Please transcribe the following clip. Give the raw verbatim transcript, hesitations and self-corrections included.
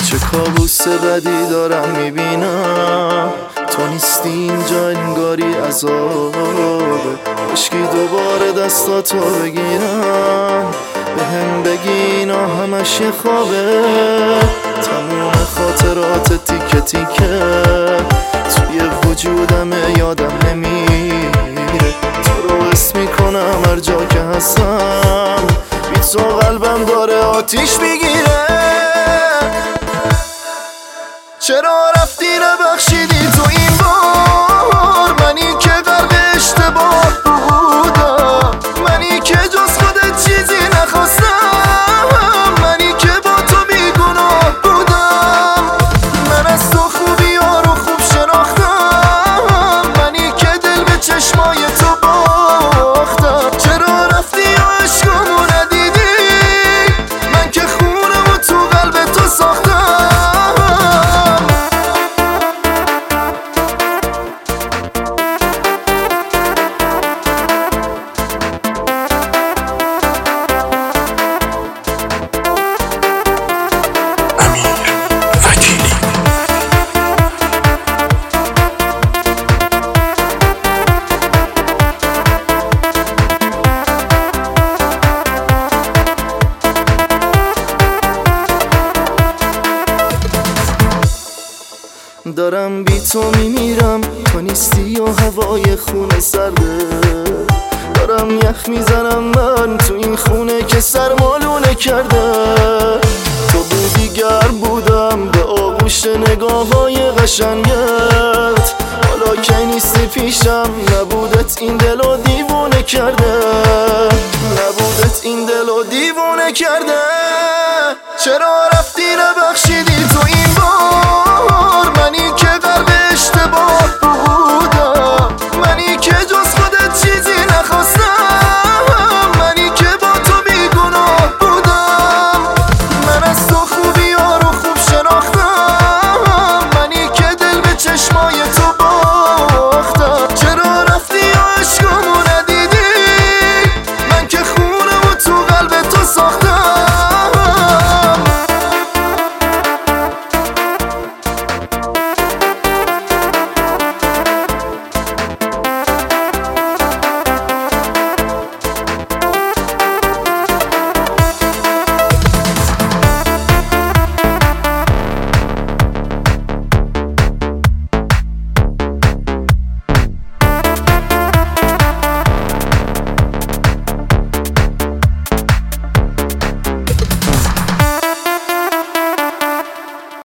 چه کابوس بدی دارم میبینم، تو نیستی اینجا انگاری عذابه. عشقی دوباره دستاتو بگیرم، به هم بگی اینا همش یه خوابه. تموم خاطرات تیکه تیکه توی وجودم یادم نمیره. تو رو حس میکنم هر جا که هستم، بی تو قلبم داره آتیش میگیره. چرا رفتی نبخشیدی تو این بار، منی که غرق اشتباه بودم، منی که جز خودت چیزی نخواستم، منی که با تو بیگناه بودم. من از تو خوبی ها رو خوب شناختم، منی که دل به چشمای تو باختم. چرا رفتی و عشقمو ندیدی، من که خونمو تو قلب تو ساختم. دارم بی تو میمیرم، تو نیستی و هوای خونه سرده. دارم یخ میزنم من تو این خونه که سرمالونه کرده. تو بودی گرم بودم به آغوش نگاه های قشنگت، حالا که نیستی پیشم نبودت این دلو دیوونه کرده، نبودت این دلو دیوونه کرده. چرا رفتی نبخش